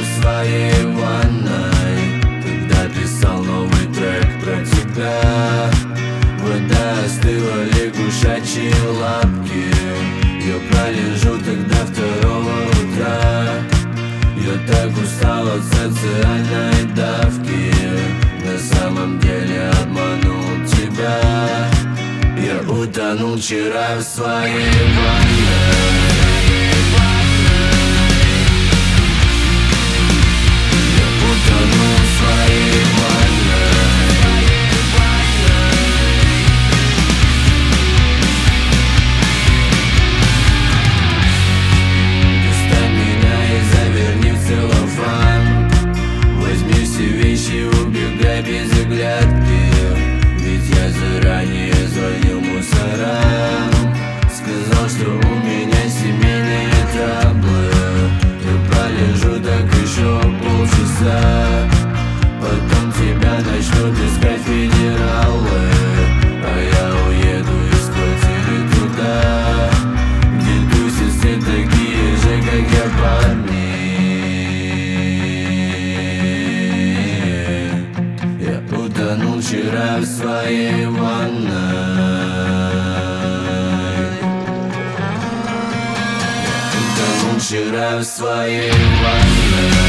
в своей ванной, когда писал новый трек про тебя. Вода остыла, лягушачьи лапки. Я пролежу тогда 2 утра. Я так устал от социальной давки. На самом деле обманул тебя. Я утонул вчера в своей ванной. Убегай без оглядки, ведь я заранее звонил мусорам. Сказал, что у меня семейные траблы. Я пролежу так еще полчаса. Потом тебя начнут искать федералы, а я уеду из квартиры туда, где тусят все такие же, как я, парни. Утонул вчера в своей ванной. Утонул вчера в своей ванной.